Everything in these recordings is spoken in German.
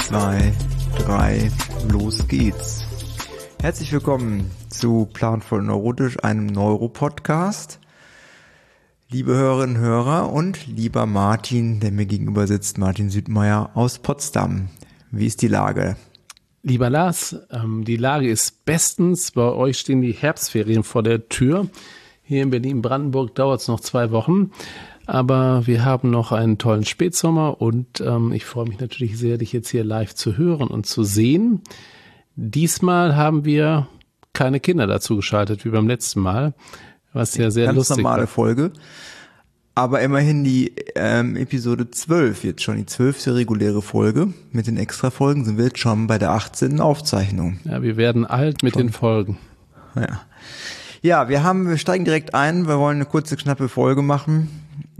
2, 3, los geht's. Herzlich willkommen zu Planvoll Neurotisch, einem Neuro-Podcast. Liebe Hörerinnen und Hörer und lieber Martin, der mir gegenüber sitzt, Martin Südmeier aus Potsdam. Wie ist die Lage? Lieber Lars, die Lage ist bestens. Bei euch stehen die Herbstferien vor der Tür. Hier in Berlin-Brandenburg dauert es noch 2 Wochen. Aber wir haben noch einen tollen Spätsommer und ich freue mich natürlich sehr, dich jetzt hier live zu hören und zu sehen. Diesmal haben wir keine Kinder dazu geschaltet, wie beim letzten Mal, was ja sehr lustig war. Ganz normale Folge, aber immerhin die Episode 12, jetzt schon die 12. reguläre Folge. Mit den Extra-Folgen sind wir jetzt schon bei der 18. Aufzeichnung. Ja, wir werden alt mit den Folgen. Ja, wir steigen direkt ein, wir wollen eine kurze, knappe Folge machen.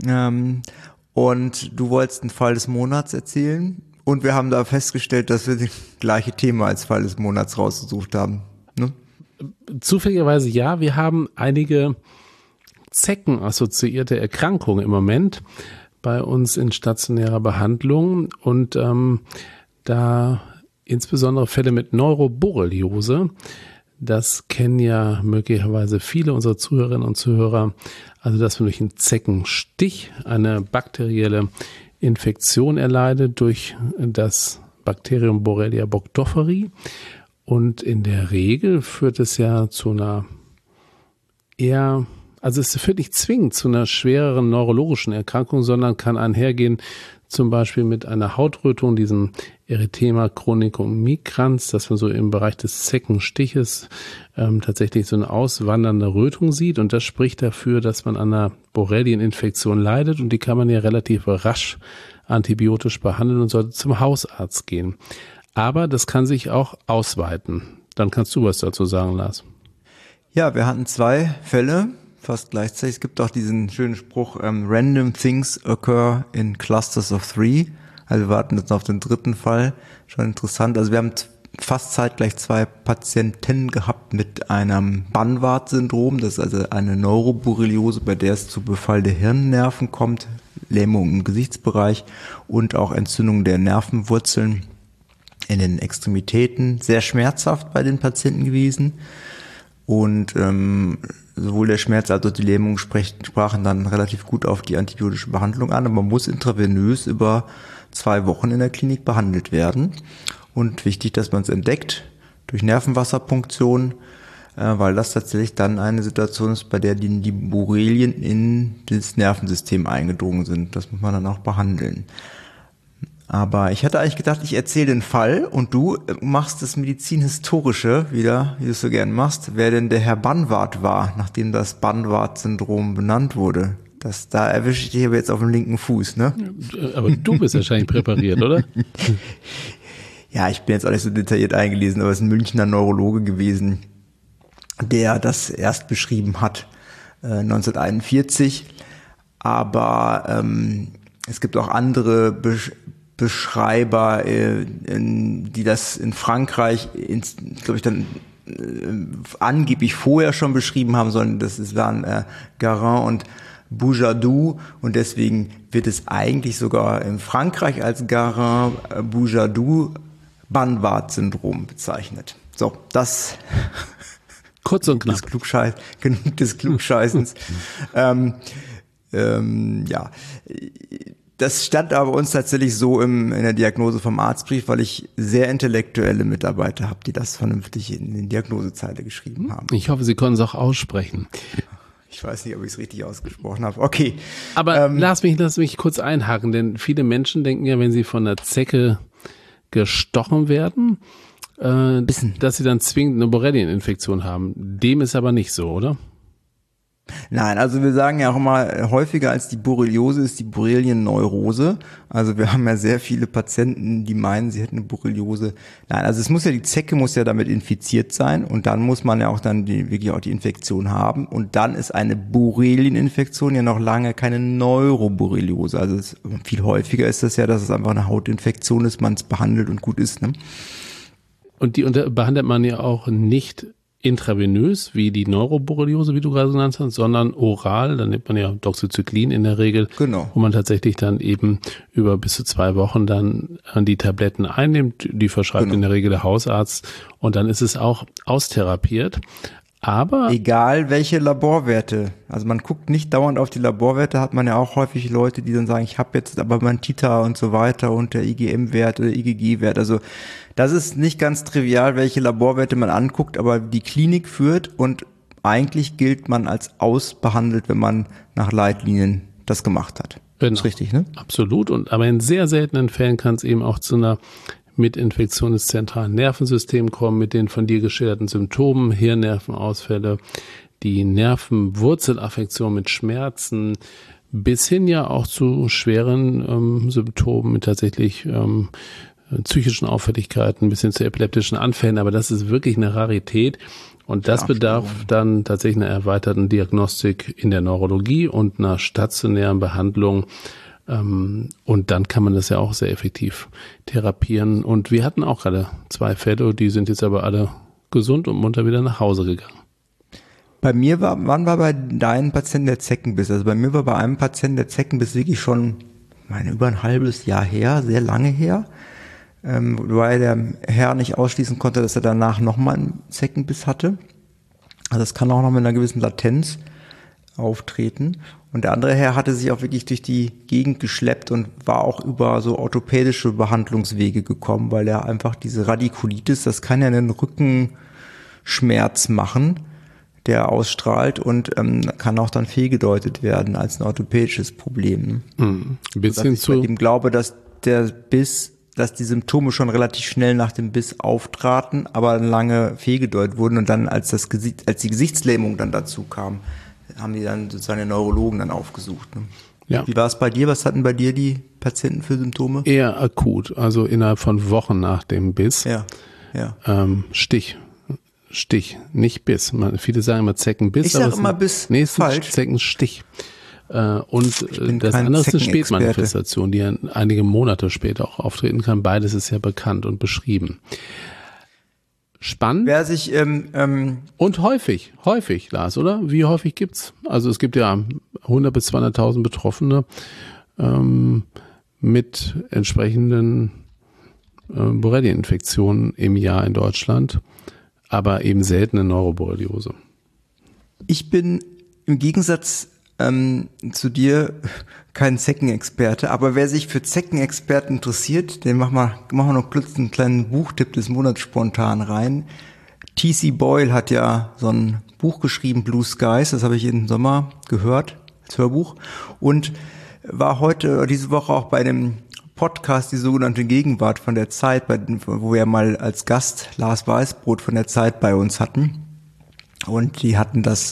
Und du wolltest einen Fall des Monats erzählen und wir haben da festgestellt, dass wir das gleiche Thema als Fall des Monats rausgesucht haben. Ne? Zufälligerweise ja, wir haben einige Zecken-assoziierte Erkrankungen im Moment bei uns in stationärer Behandlung und da insbesondere Fälle mit Neuroborreliose. Das kennen ja möglicherweise viele unserer Zuhörerinnen und Zuhörer. Also, dass man durch einen Zeckenstich eine bakterielle Infektion erleidet durch das Bakterium Borrelia burgdorferi. Und in der Regel führt es ja zu einer es führt nicht zwingend zu einer schwereren neurologischen Erkrankung, sondern kann einhergehen zum Beispiel mit einer Hautrötung, diesem Erythema chronicum migrans, dass man so im Bereich des Zeckenstiches tatsächlich so eine auswandernde Rötung sieht. Und das spricht dafür, dass man an einer Borrelieninfektion leidet. Und die kann man ja relativ rasch antibiotisch behandeln und sollte zum Hausarzt gehen. Aber das kann sich auch ausweiten. Dann kannst du was dazu sagen, Lars. Ja, wir hatten 2 Fälle, fast gleichzeitig. Es gibt auch diesen schönen Spruch, random things occur in clusters of 3. Also wir warten jetzt auf den 3. Fall. Schon interessant. Also wir haben fast zeitgleich 2 Patienten gehabt mit einem Banvard-Syndrom. Das ist also eine Neuroborreliose, bei der es zu Befall der Hirnnerven kommt, Lähmung im Gesichtsbereich und auch Entzündung der Nervenwurzeln in den Extremitäten. Sehr schmerzhaft bei den Patienten gewesen. Und sowohl der Schmerz als auch die Lähmung sprachen dann relativ gut auf die antibiotische Behandlung an. Aber man muss intravenös über 2 Wochen in der Klinik behandelt werden. Und wichtig, dass man es entdeckt durch Nervenwasserpunktion, weil das tatsächlich dann eine Situation ist, bei der die Borrelien in das Nervensystem eingedrungen sind. Das muss man dann auch behandeln. Aber ich hatte eigentlich gedacht, ich erzähle den Fall und du machst das Medizinhistorische wieder, wie du es so gern machst, wer denn der Herr Banvard war, nachdem das Banvard-Syndrom benannt wurde. Da erwische ich dich aber jetzt auf dem linken Fuß, ne? Aber du bist wahrscheinlich präpariert, oder? Ja, ich bin jetzt auch nicht so detailliert eingelesen, aber es ist ein Münchner Neurologe gewesen, der das erst beschrieben hat, 1941. Aber es gibt auch andere Beschreiber, die das in Frankreich, glaube ich, dann angeblich vorher schon beschrieben haben sollen. Das waren Garin und Boujadoux und deswegen wird es eigentlich sogar in Frankreich als Garin-Boujadoux Banvard-Syndrom bezeichnet. So, das kurz und knapp. Genug des Klugscheißens. Ja. Das stand aber uns tatsächlich so in der Diagnose vom Arztbrief, weil ich sehr intellektuelle Mitarbeiter habe, die das vernünftig in die Diagnosezeile geschrieben haben. Ich hoffe, Sie können es auch aussprechen. Ich weiß nicht, ob ich es richtig ausgesprochen habe. Okay. Aber lass mich kurz einhaken, denn viele Menschen denken ja, wenn sie von einer Zecke gestochen werden, dass sie dann zwingend eine Borrelieninfektion haben. Dem ist aber nicht so, oder? Nein, also wir sagen ja auch immer, häufiger als die Borreliose ist die Borrelienneurose. Also wir haben ja sehr viele Patienten, die meinen, sie hätten eine Borreliose. Nein, also die Zecke muss ja damit infiziert sein und dann muss man ja auch dann wirklich auch die Infektion haben. Und dann ist eine Borrelieninfektion ja noch lange keine Neuroborreliose. Also viel häufiger ist das ja, dass es einfach eine Hautinfektion ist, man es behandelt und gut ist, ne? Und die behandelt man ja auch nicht intravenös, wie die Neuroborreliose, wie du gerade genannt hast, sondern oral, dann nimmt man ja Doxycyclin in der Regel, Genau. wo man tatsächlich dann eben über bis zu 2 Wochen dann die Tabletten einnimmt, die verschreibt in der Regel der Hausarzt und dann ist es auch austherapiert. Aber egal welche Laborwerte, also man guckt nicht dauernd auf die Laborwerte, hat man ja auch häufig Leute, die dann sagen, ich habe jetzt aber mein Titer und so weiter und der IgM-Wert oder IgG-Wert, also das ist nicht ganz trivial, welche Laborwerte man anguckt, aber die Klinik führt und eigentlich gilt man als ausbehandelt, wenn man nach Leitlinien das gemacht hat. Genau. Ist richtig, ne? Absolut, aber in sehr seltenen Fällen kann es eben auch zu einer Mitinfektion des zentralen Nervensystems kommen, mit den von dir geschilderten Symptomen, Hirnnervenausfälle, die Nervenwurzelaffektion mit Schmerzen, bis hin ja auch zu schweren Symptomen mit tatsächlich psychischen Auffälligkeiten, bis hin zu epileptischen Anfällen, aber das ist wirklich eine Rarität und das bedarf dann tatsächlich einer erweiterten Diagnostik in der Neurologie und einer stationären Behandlung. Und dann kann man das ja auch sehr effektiv therapieren. Und wir hatten auch gerade 2 Fälle, die sind jetzt aber alle gesund und munter wieder nach Hause gegangen. Bei mir wann war bei deinem Patienten der Zeckenbiss? Also bei mir war bei einem Patienten der Zeckenbiss wirklich schon, über ein halbes Jahr her, sehr lange her, weil der Herr nicht ausschließen konnte, dass er danach nochmal einen Zeckenbiss hatte. Also das kann auch noch mit einer gewissen Latenz auftreten. Und der andere Herr hatte sich auch wirklich durch die Gegend geschleppt und war auch über so orthopädische Behandlungswege gekommen, weil er einfach diese Radikulitis, das kann ja einen Rückenschmerz machen, der ausstrahlt und kann auch dann fehlgedeutet werden als ein orthopädisches Problem. Ein bisschen ich bei ihm glaube, dass dass die Symptome schon relativ schnell nach dem Biss auftraten, aber lange fehlgedeutet wurden und dann als die Gesichtslähmung dann dazu kam, haben die dann sozusagen den Neurologen dann aufgesucht. Ne? Ja. Wie war es bei dir? Was hatten bei dir die Patienten für Symptome? Eher akut, also innerhalb von Wochen nach dem Biss. Ja. Stich, nicht Biss. Viele sagen immer Zeckenbiss. Ich sage immer Biss. Nee, es ist falsch. Zeckenstich. Und das andere ist eine Spätmanifestation, die ja einige Monate später auch auftreten kann. Beides ist ja bekannt und beschrieben. Spannend. Wer sich und häufig, Lars, oder? Wie häufig gibt's? Also es gibt ja 100 bis 200.000 Betroffene mit entsprechenden Borrelia-Infektionen im Jahr in Deutschland, aber eben seltene Neuroborreliose. Ich bin im Gegensatz zu dir kein Zeckenexperte, aber wer sich für Zeckenexperten interessiert, den machen wir noch kurz einen kleinen Buchtipp des Monats spontan rein. T.C. Boyle hat ja so ein Buch geschrieben, Blue Skies, das habe ich im Sommer gehört, als Hörbuch, und war diese Woche auch bei dem Podcast, die sogenannte Gegenwart von der Zeit, wo wir mal als Gast Lars Weißbrot von der Zeit bei uns hatten. Und die hatten das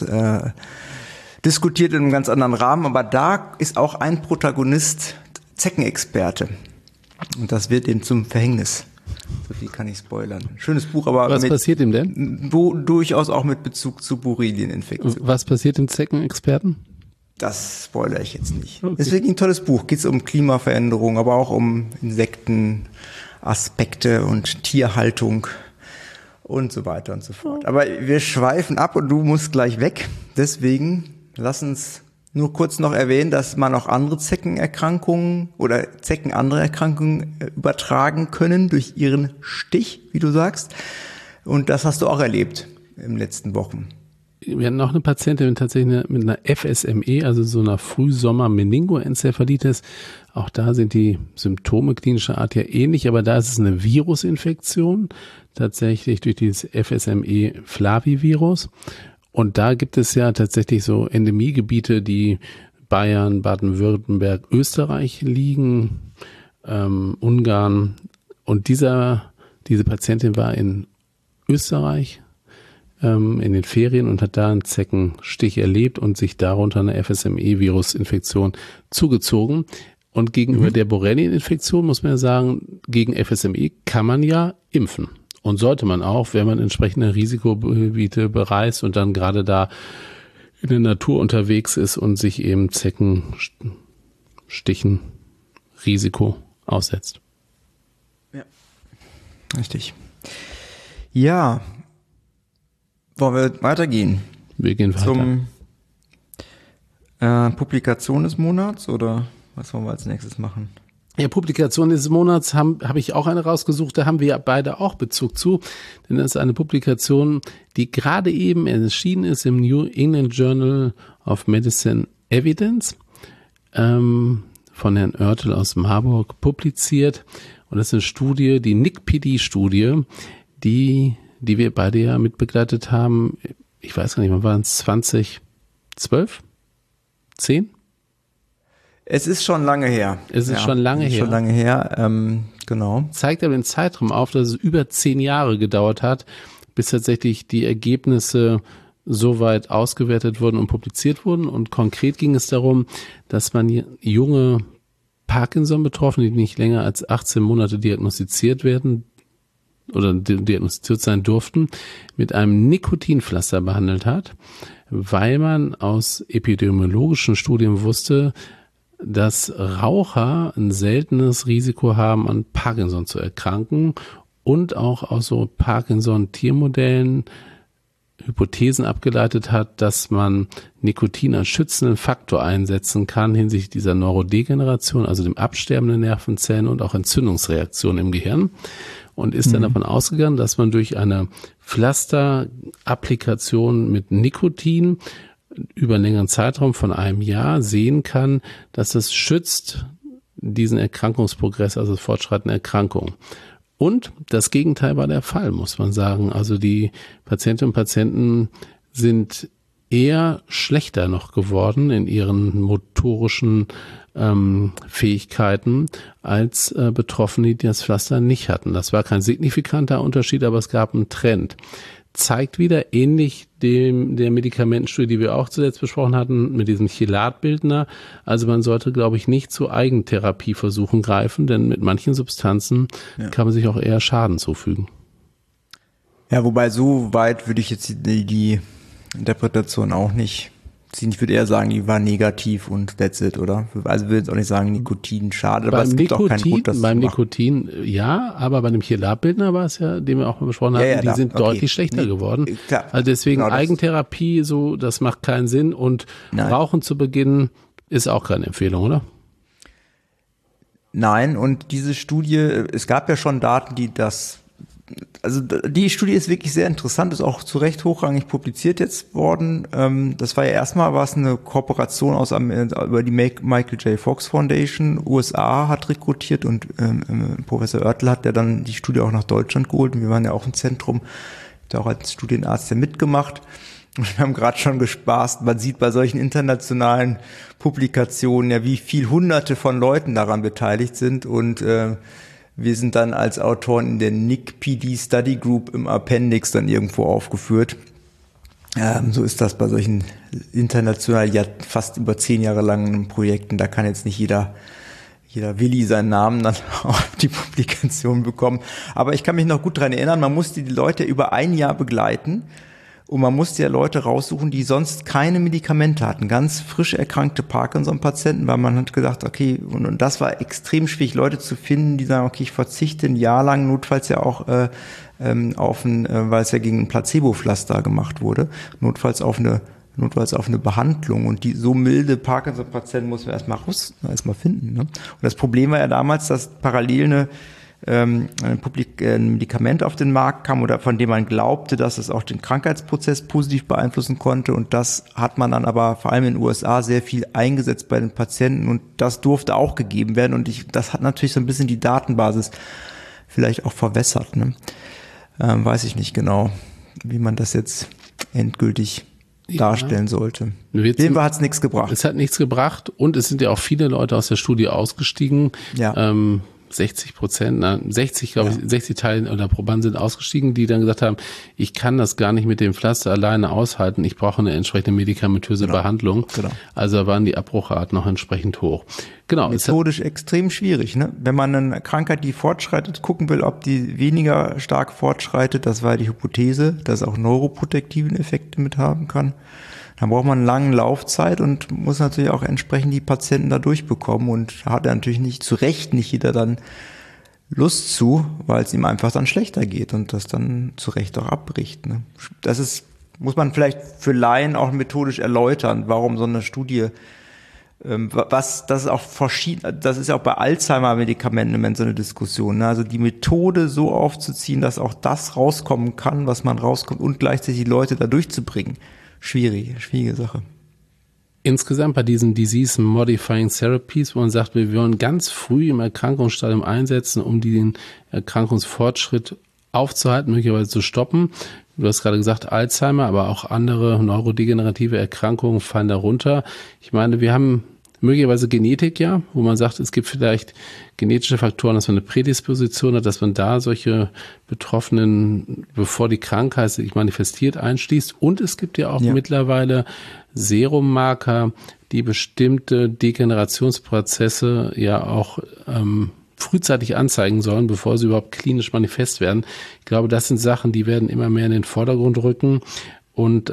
diskutiert in einem ganz anderen Rahmen, aber da ist auch ein Protagonist Zeckenexperte. Und das wird ihm zum Verhängnis. So viel kann ich spoilern. Schönes Buch, aber was passiert ihm denn? Durchaus auch mit Bezug zu Borrelieninfektionen. Was passiert dem Zeckenexperten? Das spoilere ich jetzt nicht. Okay. Es ist wirklich ein tolles Buch. Geht es um Klimaveränderung, aber auch um Insektenaspekte und Tierhaltung und so weiter und so fort. Aber wir schweifen ab und du musst gleich weg. Deswegen lass uns nur kurz noch erwähnen, dass man auch andere Zeckenerkrankungen oder Zecken andere Erkrankungen übertragen können durch ihren Stich, wie du sagst. Und das hast du auch erlebt in den letzten Wochen. Wir hatten noch eine Patientin tatsächlich mit einer FSME, also so einer Frühsommer-Meningoenzephalitis. Auch da sind die Symptome klinischer Art ja ähnlich, aber da ist es eine Virusinfektion, tatsächlich durch dieses FSME-Flavivirus. Und da gibt es ja tatsächlich so Endemiegebiete, die Bayern, Baden-Württemberg, Österreich liegen, Ungarn. Und diese Patientin war in Österreich in den Ferien und hat da einen Zeckenstich erlebt und sich darunter eine FSME-Virusinfektion zugezogen. Und gegenüber der Borrelien-Infektion muss man ja sagen, gegen FSME kann man ja impfen. Und sollte man auch, wenn man entsprechende Risikogebiete bereist und dann gerade da in der Natur unterwegs ist und sich eben Zeckenstichen Risiko aussetzt. Ja, richtig. Ja, Wollen wir weitergehen? Wir gehen weiter. Zum Publikation des Monats oder was wollen wir als nächstes machen? Ja, Publikation des Monats hab ich auch eine rausgesucht, da haben wir beide auch Bezug zu, denn das ist eine Publikation, die gerade eben erschienen ist im New England Journal of Medicine Evidence, von Herrn Oertel aus Marburg publiziert. Und das ist eine Studie, die NICPD-Studie, die wir beide ja mitbegleitet haben. Ich weiß gar nicht, wann waren es? 2012? 10? Es ist schon lange her. Schon lange her. Genau. Zeigt aber den Zeitraum auf, dass es über 10 Jahre gedauert hat, bis tatsächlich die Ergebnisse soweit ausgewertet wurden und publiziert wurden. Und konkret ging es darum, dass man junge Parkinson-Betroffene, die nicht länger als 18 Monate diagnostiziert werden oder diagnostiziert sein durften, mit einem Nikotinpflaster behandelt hat, weil man aus epidemiologischen Studien wusste, dass Raucher ein seltenes Risiko haben, an Parkinson zu erkranken und auch aus so Parkinson-Tiermodellen Hypothesen abgeleitet hat, dass man Nikotin als schützenden Faktor einsetzen kann hinsichtlich dieser Neurodegeneration, also dem Absterben der Nervenzellen und auch Entzündungsreaktionen im Gehirn, und ist dann davon ausgegangen, dass man durch eine Pflasterapplikation mit Nikotin über einen längeren Zeitraum von einem Jahr sehen kann, dass es schützt diesen Erkrankungsprogress, also das Fortschreiten der Erkrankung. Und das Gegenteil war der Fall, muss man sagen. Also die Patientinnen und Patienten sind eher schlechter noch geworden in ihren motorischen Fähigkeiten als Betroffene, die das Pflaster nicht hatten. Das war kein signifikanter Unterschied, aber es gab einen Trend. Zeigt wieder, ähnlich der Medikamentenstudie, die wir auch zuletzt besprochen hatten, mit diesem Chelatbildner. Also man sollte, glaube ich, nicht zu Eigentherapieversuchen greifen, denn mit manchen Substanzen kann man sich auch eher Schaden zufügen. Ja, wobei so weit würde ich jetzt die Interpretation auch nicht ziehen. Ich würde eher sagen, die war negativ und that's it, oder? Also würde jetzt auch nicht sagen, Nikotin schadet, aber es gibt auch keinen Grund, das zu machen. Beim Nikotin, ja, aber bei dem Chelatbildner war es ja, den wir auch mal besprochen hatten, die sind deutlich schlechter geworden. Klar, also deswegen genau, Eigentherapie, so, das macht keinen Sinn, und Rauchen zu beginnen ist auch keine Empfehlung, oder? Nein, und diese Studie, es gab ja schon Daten, also die Studie ist wirklich sehr interessant, ist auch zu Recht hochrangig publiziert jetzt worden. Das war ja erstmal eine Kooperation über die Michael J. Fox Foundation. USA hat rekrutiert und Professor Oertel hat ja dann die Studie auch nach Deutschland geholt. Und wir waren ja auch im Zentrum, da auch als Studienarzt ja mitgemacht. Und wir haben gerade schon gespaßt, man sieht bei solchen internationalen Publikationen ja, wie viel Hunderte von Leuten daran beteiligt sind, und wir sind dann als Autoren in der NICPD Study Group im Appendix dann irgendwo aufgeführt. So ist das bei solchen international, ja fast über 10 Jahre langen Projekten. Da kann jetzt nicht jeder Willi seinen Namen dann auf die Publikation bekommen. Aber ich kann mich noch gut dran erinnern, man musste die Leute über ein Jahr begleiten. Und man musste ja Leute raussuchen, die sonst keine Medikamente hatten. Ganz frisch erkrankte Parkinson-Patienten, weil man hat gedacht, okay, und das war extrem schwierig, Leute zu finden, die sagen, okay, ich verzichte ein Jahr lang, notfalls ja auch weil es ja gegen ein Placebo-Pflaster gemacht wurde, notfalls auf eine Behandlung. Und die so milde Parkinson-Patienten muss man erstmal finden. Ne? Und das Problem war ja damals, dass parallel ein Medikament auf den Markt kam, oder von dem man glaubte, dass es auch den Krankheitsprozess positiv beeinflussen konnte, und das hat man dann aber vor allem in den USA sehr viel eingesetzt bei den Patienten, und das durfte auch gegeben werden, und das hat natürlich so ein bisschen die Datenbasis vielleicht auch verwässert. Ne? Weiß ich nicht genau, wie man das jetzt endgültig darstellen sollte. Jedenfalls hat es nichts gebracht. Es hat nichts gebracht, und es sind ja auch viele Leute aus der Studie ausgestiegen. Ja. 60 Teile oder Probanden sind ausgestiegen, die dann gesagt haben, ich kann das gar nicht mit dem Pflaster alleine aushalten, ich brauche eine entsprechende medikamentöse Behandlung. Genau. Also waren die Abbruchraten noch entsprechend hoch. Genau. Methodisch extrem schwierig, ne? Wenn man eine Krankheit, die fortschreitet, gucken will, ob die weniger stark fortschreitet, das war die Hypothese, dass es auch neuroprotektiven Effekte mit haben kann. Dann braucht man eine lange Laufzeit und muss natürlich auch entsprechend die Patienten da durchbekommen, und hat natürlich nicht jeder dann Lust zu, weil es ihm einfach dann schlechter geht und das dann zu Recht auch abbricht. Ne? Das ist muss man vielleicht für Laien auch methodisch erläutern, warum so eine Studie, das ist auch verschieden, das ist ja auch bei Alzheimer-Medikamenten im Moment so eine Diskussion, ne? Also die Methode so aufzuziehen, dass auch das rauskommen kann, was man rauskommt und gleichzeitig die Leute da durchzubringen. Schwierige Sache. Insgesamt bei diesen Disease-Modifying Therapies, wo man sagt, wir wollen ganz früh im Erkrankungsstadium einsetzen, um den Erkrankungsfortschritt aufzuhalten, möglicherweise zu stoppen. Du hast gerade gesagt, Alzheimer, aber auch andere neurodegenerative Erkrankungen fallen darunter. Ich meine, wir haben möglicherweise Genetik, ja, wo man sagt, es gibt vielleicht genetische Faktoren, dass man eine Prädisposition hat, dass man da solche Betroffenen, bevor die Krankheit sich manifestiert, einschließt. Und es gibt ja auch mittlerweile Serummarker, die bestimmte Degenerationsprozesse ja auch frühzeitig anzeigen sollen, bevor sie überhaupt klinisch manifest werden. Ich glaube, das sind Sachen, die werden immer mehr in den Vordergrund rücken. Und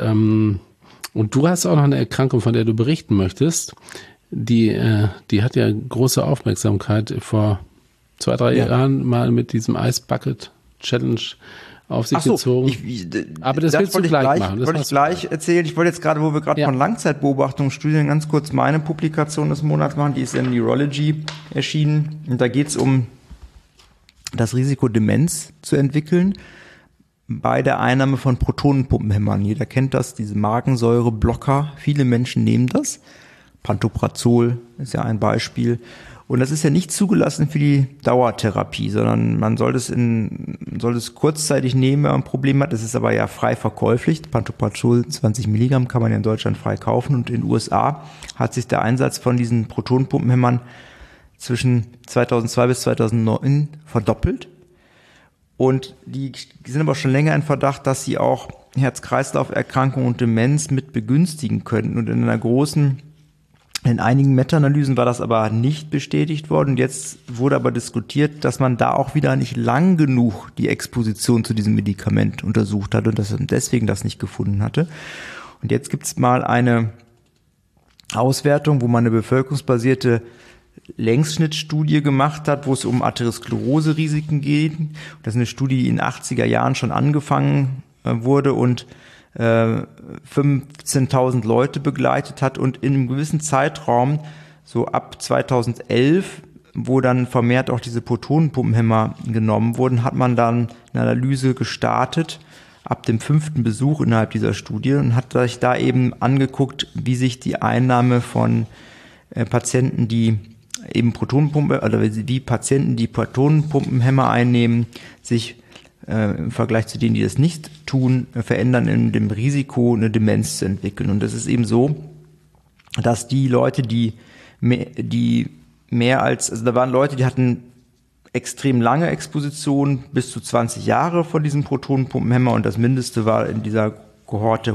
du hast auch noch eine Erkrankung, von der du berichten möchtest. Die hat ja große Aufmerksamkeit vor 2-3 Jahren mal mit diesem Ice Bucket Challenge auf sich gezogen. Aber das willst du gleich machen. Das wollte ich gleich erzählen. Ich wollte jetzt gerade, wo wir gerade von Langzeitbeobachtungsstudien ganz kurz meine Publikation des Monats machen. Die ist in Neurology erschienen. Und da geht es um das Risiko, Demenz zu entwickeln bei der Einnahme von Protonenpumpenhämmern. Jeder kennt das, diese Magensäureblocker. Viele Menschen nehmen das. Pantoprazol ist ja ein Beispiel. Und das ist ja nicht zugelassen für die Dauertherapie, sondern man soll es kurzzeitig nehmen, wenn man ein Problem hat. Das ist aber ja frei verkäuflich. Pantoprazol 20 Milligramm kann man ja in Deutschland frei kaufen. Und in den USA hat sich der Einsatz von diesen Protonenpumpenhämmern zwischen 2002 bis 2009 verdoppelt. Und die sind aber schon länger in Verdacht, dass sie auch Herz-Kreislauf-Erkrankungen und Demenz mit begünstigen könnten. Und in einigen Meta-Analysen war das aber nicht bestätigt worden. Und jetzt wurde aber diskutiert, dass man da auch wieder nicht lang genug die Exposition zu diesem Medikament untersucht hat und dass man deswegen das nicht gefunden hatte. Und jetzt gibt's mal eine Auswertung, wo man eine bevölkerungsbasierte Längsschnittstudie gemacht hat, wo es um Arteriosklerose-Risiken geht. Das ist eine Studie, die in den 80er Jahren schon angefangen wurde und 15.000 Leute begleitet hat und in einem gewissen Zeitraum, so ab 2011, wo dann vermehrt auch diese Protonenpumpenhämmer genommen wurden, hat man dann eine Analyse gestartet, ab dem 5. Besuch innerhalb dieser Studie und hat sich da eben angeguckt, wie sich die Einnahme von Patienten, die eben wie Patienten, die Protonenpumpenhämmer einnehmen, sich im Vergleich zu denen, die das nicht tun, verändern in dem Risiko, eine Demenz zu entwickeln. Und das ist eben so, dass die Leute, da waren Leute, die hatten extrem lange Exposition, bis zu 20 Jahre von diesem Protonenpumpenhämmer und das Mindeste war in dieser Kohorte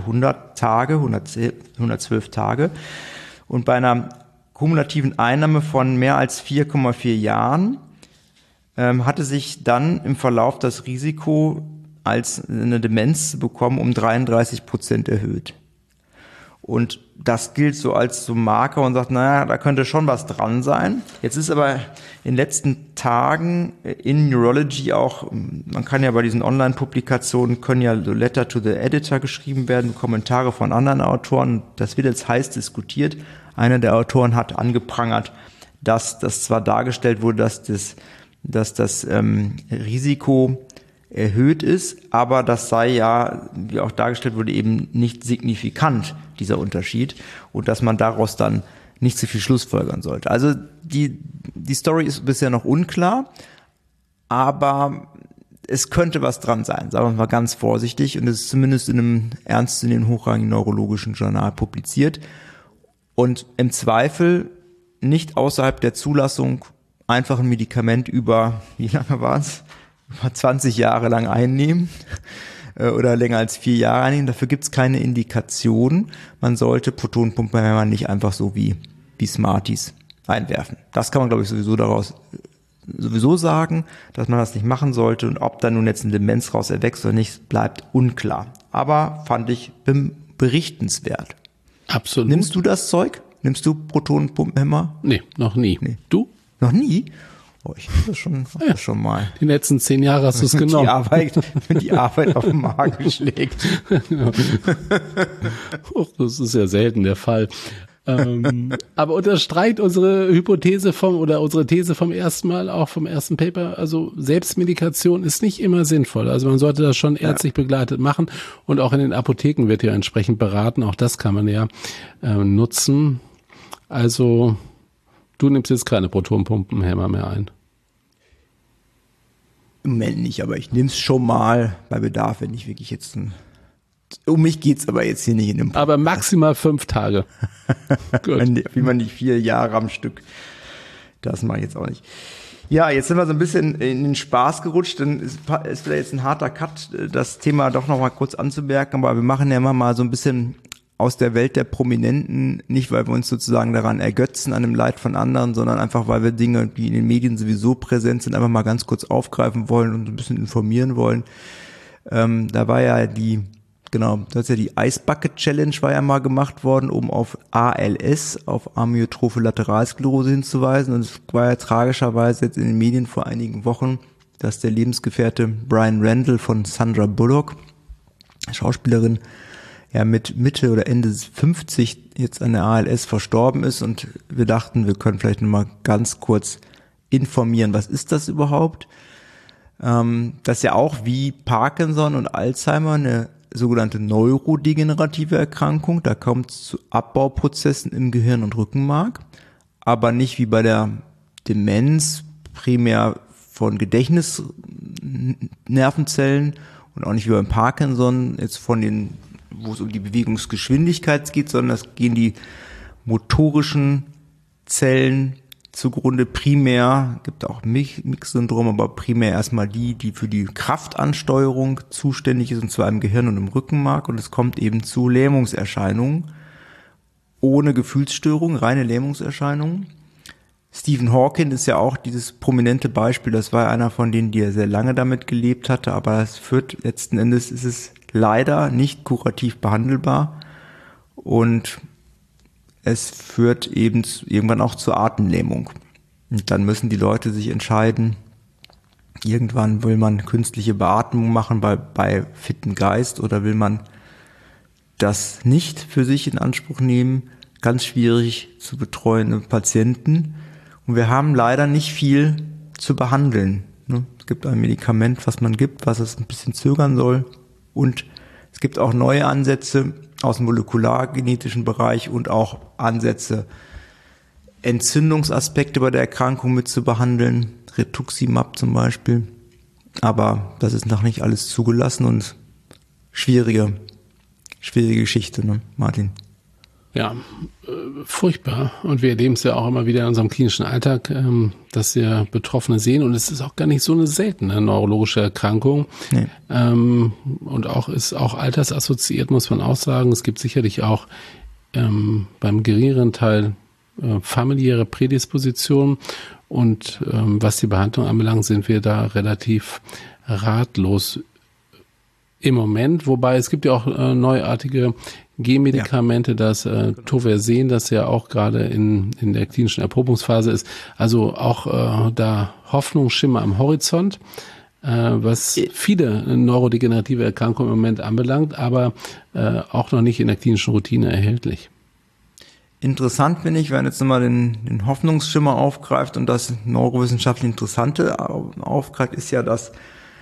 112 Tage. Und bei einer kumulativen Einnahme von mehr als 4,4 Jahren hatte sich dann im Verlauf das Risiko, als eine Demenz zu bekommen, um 33% erhöht. Und das gilt so als so Marker und sagt, naja, da könnte schon was dran sein. Jetzt ist aber in den letzten Tagen in Neurology auch, man kann ja bei diesen Online-Publikationen, können ja so Letter to the Editor geschrieben werden, Kommentare von anderen Autoren. Das wird jetzt heiß diskutiert. Einer der Autoren hat angeprangert, dass das zwar dargestellt wurde, dass das Risiko erhöht ist, aber das sei ja, wie auch dargestellt wurde, eben nicht signifikant, dieser Unterschied, und dass man daraus dann nicht zu viel schlussfolgern sollte. Also die Story ist bisher noch unklar, aber es könnte was dran sein, sagen wir mal ganz vorsichtig, und es ist zumindest in einem ernstzunehmenden hochrangigen neurologischen Journal publiziert und im Zweifel nicht außerhalb der Zulassung einfach ein Medikament über, wie lange war es? Über 20 Jahre lang einnehmen oder länger als 4 Jahre einnehmen. Dafür gibt es keine Indikation. Man sollte Protonenpumpenhämmer nicht einfach so wie Smarties einwerfen. Das kann man, glaube ich, sowieso sagen, dass man das nicht machen sollte. Und ob da nun jetzt eine Demenz raus erwächst oder nicht, bleibt unklar. Aber fand ich berichtenswert. Absolut. Nimmst du das Zeug? Nimmst du Protonenpumpenhämmer? Nee, noch nie. Nee. Du? Noch nie? euch. Das ist schon mal. Die letzten 10 Jahre hast du es genommen. Die Arbeit auf den Magen schlägt. Ja. Das ist ja selten der Fall. Aber unterstreicht unsere Hypothese unsere These vom ersten Mal, auch vom ersten Paper, also Selbstmedikation ist nicht immer sinnvoll. Also man sollte das schon ärztlich begleitet machen und auch in den Apotheken wird ja entsprechend beraten. Auch das kann man ja nutzen. Also du nimmst jetzt keine Protonpumpenhämmer mehr ein. Im Moment nicht, aber ich nehme es schon mal bei Bedarf, wenn ich wirklich jetzt um mich geht's aber jetzt hier nicht in dem. Aber maximal 5 Tage. Gut. Wie man nicht 4 Jahre am Stück. Das mache ich jetzt auch nicht. Ja, jetzt sind wir so ein bisschen in den Spaß gerutscht. Dann ist vielleicht jetzt ein harter Cut, das Thema doch noch mal kurz anzumerken. Aber wir machen ja immer mal so ein bisschen aus der Welt der Prominenten, nicht weil wir uns sozusagen daran ergötzen an dem Leid von anderen, sondern einfach weil wir Dinge, die in den Medien sowieso präsent sind, einfach mal ganz kurz aufgreifen wollen und ein bisschen informieren wollen. Da war ja die Ice Bucket Challenge war ja mal gemacht worden, um auf ALS, auf Amyotrophe Lateralsklerose hinzuweisen. Und es war ja tragischerweise jetzt in den Medien vor einigen Wochen, dass der Lebensgefährte Brian Randall von Sandra Bullock, Schauspielerin, ja mit Mitte oder Ende 50 jetzt an der ALS verstorben ist. Und wir dachten, wir können vielleicht noch mal ganz kurz informieren, was ist das überhaupt? Das ist ja auch wie Parkinson und Alzheimer eine sogenannte neurodegenerative Erkrankung. Da kommt es zu Abbauprozessen im Gehirn und Rückenmark, aber nicht wie bei der Demenz primär von Gedächtnisnervenzellen und auch nicht wie beim Parkinson jetzt wo es um die Bewegungsgeschwindigkeit geht, sondern es gehen die motorischen Zellen zugrunde primär, gibt auch Mix-Syndrom, aber primär erstmal die für die Kraftansteuerung zuständig ist, und zwar im Gehirn und im Rückenmark, und es kommt eben zu Lähmungserscheinungen, ohne Gefühlsstörung, reine Lähmungserscheinungen. Stephen Hawking ist ja auch dieses prominente Beispiel, das war einer von denen, die ja sehr lange damit gelebt hatte, aber letzten Endes ist es leider nicht kurativ behandelbar und es führt eben irgendwann auch zur Atemlähmung. Und dann müssen die Leute sich entscheiden, irgendwann will man künstliche Beatmung machen bei fitten Geist oder will man das nicht für sich in Anspruch nehmen. Ganz schwierig zu betreuende Patienten. Und wir haben leider nicht viel zu behandeln. Es gibt ein Medikament, was man gibt, was es ein bisschen zögern soll. Und es gibt auch neue Ansätze aus dem molekulargenetischen Bereich und auch Ansätze, Entzündungsaspekte bei der Erkrankung mit zu behandeln, Rituximab zum Beispiel. Aber das ist noch nicht alles zugelassen und schwierige Geschichte, ne, Martin? Ja, furchtbar. Und wir erleben es ja auch immer wieder in unserem klinischen Alltag, dass wir Betroffene sehen. Und es ist auch gar nicht so eine seltene neurologische Erkrankung. Nee. Und ist auch altersassoziiert, muss man auch sagen. Es gibt sicherlich auch beim geringeren Teil familiäre Prädispositionen. Und was die Behandlung anbelangt, sind wir da relativ ratlos im Moment. Wobei es gibt ja auch neuartige G-Medikamente, das Toversen, das ja auch gerade in der klinischen Erprobungsphase ist. Also auch da Hoffnungsschimmer am Horizont, was viele neurodegenerative Erkrankungen im Moment anbelangt, aber auch noch nicht in der klinischen Routine erhältlich. Interessant finde ich, wenn jetzt nochmal den Hoffnungsschimmer aufgreift und das neurowissenschaftlich Interessante aufgreift, ist ja, dass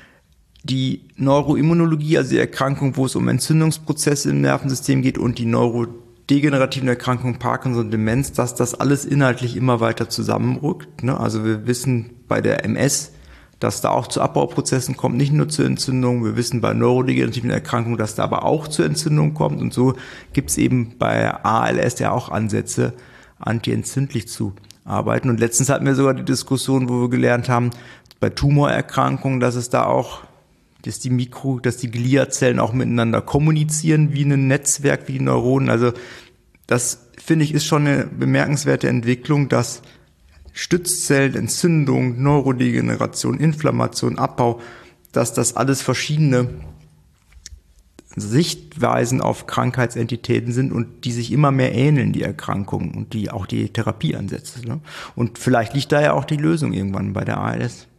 die Neuroimmunologie, also die Erkrankung, wo es um Entzündungsprozesse im Nervensystem geht, und die neurodegenerativen Erkrankungen Parkinson und Demenz, dass das alles inhaltlich immer weiter zusammenrückt. Ne? Also wir wissen bei der MS, dass da auch zu Abbauprozessen kommt, nicht nur zur Entzündung. Wir wissen bei neurodegenerativen Erkrankungen, dass da aber auch zur Entzündung kommt. Und so gibt es eben bei ALS ja auch Ansätze, antientzündlich zu arbeiten. Und letztens hatten wir sogar die Diskussion, wo wir gelernt haben, bei Tumorerkrankungen, dass es da auch dass die Gliazellen auch miteinander kommunizieren wie ein Netzwerk, wie die Neuronen. Also das, finde ich, ist schon eine bemerkenswerte Entwicklung, dass Stützzellen, Entzündung, Neurodegeneration, Inflammation, Abbau, dass das alles verschiedene Sichtweisen auf Krankheitsentitäten sind und die sich immer mehr ähneln, die Erkrankungen und die auch die Therapieansätze. Ne? Und vielleicht liegt da ja auch die Lösung irgendwann bei der ALS.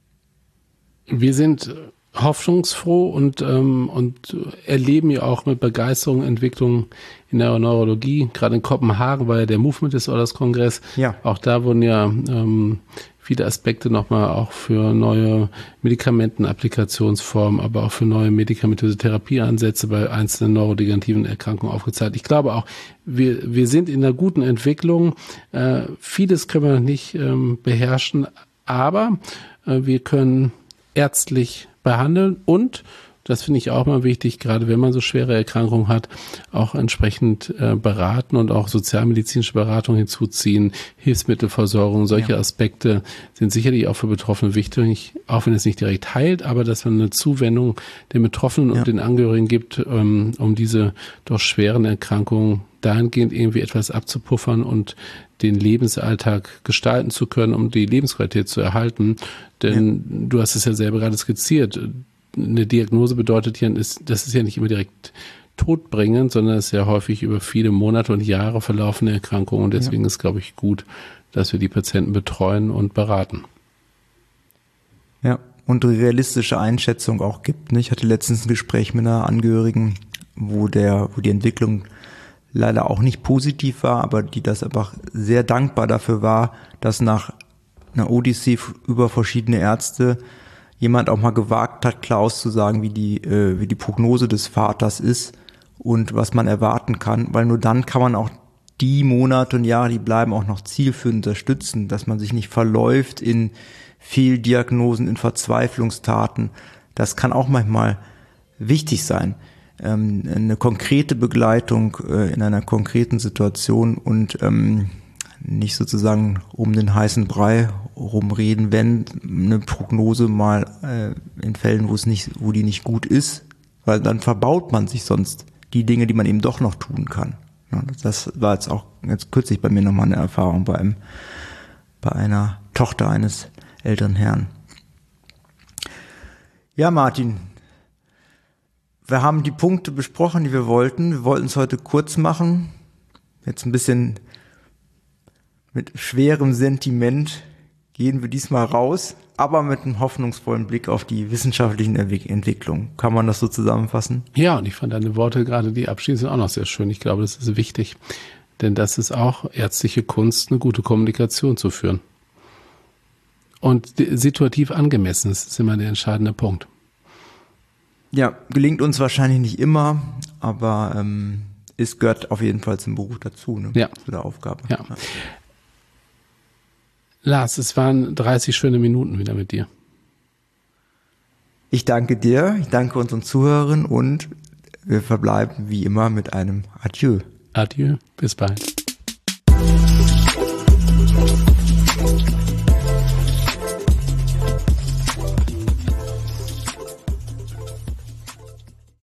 Wir sind hoffnungsfroh und erleben ja auch mit Begeisterung Entwicklungen in der Neurologie. Gerade in Kopenhagen war ja der Movement Disorders Kongress. Ja. Auch da wurden ja viele Aspekte nochmal auch für neue Medikamentenapplikationsformen, aber auch für neue medikamentöse Therapieansätze bei einzelnen neurodegenerativen Erkrankungen aufgezeigt. Ich glaube auch, wir sind in einer guten Entwicklung. Vieles können wir noch nicht beherrschen, aber wir können ärztlich behandeln und, das finde ich auch mal wichtig, gerade wenn man so schwere Erkrankungen hat, auch entsprechend beraten und auch sozialmedizinische Beratung hinzuziehen, Hilfsmittelversorgung, solche Aspekte sind sicherlich auch für Betroffene wichtig, auch wenn es nicht direkt heilt, aber dass man eine Zuwendung den Betroffenen und den Angehörigen gibt, um diese doch schweren Erkrankungen dahingehend irgendwie etwas abzupuffern und den Lebensalltag gestalten zu können, um die Lebensqualität zu erhalten. Denn du hast es ja selber gerade skizziert. Eine Diagnose bedeutet ja, das ist ja nicht immer direkt todbringend, sondern es ist ja häufig über viele Monate und Jahre verlaufende Erkrankungen. Und deswegen ist, glaube ich, gut, dass wir die Patienten betreuen und beraten. Ja, und realistische Einschätzung auch gibt. Ich hatte letztens ein Gespräch mit einer Angehörigen, wo die Entwicklung leider auch nicht positiv war, aber die das einfach sehr dankbar dafür war, dass nach einer Odyssee über verschiedene Ärzte jemand auch mal gewagt hat, klar auszusagen, wie die Prognose des Vaters ist und was man erwarten kann, weil nur dann kann man auch die Monate und Jahre, die bleiben, auch noch zielführend unterstützen, dass man sich nicht verläuft in Fehldiagnosen, in Verzweiflungstaten. Das kann auch manchmal wichtig sein. Eine konkrete Begleitung in einer konkreten Situation und nicht sozusagen um den heißen Brei rumreden, wenn eine Prognose mal in Fällen, wo die nicht gut ist, weil dann verbaut man sich sonst die Dinge, die man eben doch noch tun kann. Ja, das war jetzt kürzlich bei mir nochmal eine Erfahrung bei einer Tochter eines älteren Herrn. Ja, Martin, wir haben die Punkte besprochen, die wir wollten. Wir wollten es heute kurz machen. Jetzt ein bisschen mit schwerem Sentiment gehen wir diesmal raus, aber mit einem hoffnungsvollen Blick auf die wissenschaftlichen Entwicklungen. Kann man das so zusammenfassen? Ja, und ich fand deine Worte gerade, die abschließend auch noch sehr schön. Ich glaube, das ist wichtig, denn das ist auch ärztliche Kunst, eine gute Kommunikation zu führen. Und situativ angemessen, das ist immer der entscheidende Punkt. Ja, gelingt uns wahrscheinlich nicht immer, aber es gehört auf jeden Fall zum Beruf dazu, ne? Ja. Zu der Aufgabe. Ja. Lars, es waren 30 schöne Minuten wieder mit dir. Ich danke dir, ich danke unseren Zuhörern und wir verbleiben wie immer mit einem Adieu. Adieu, bis bald.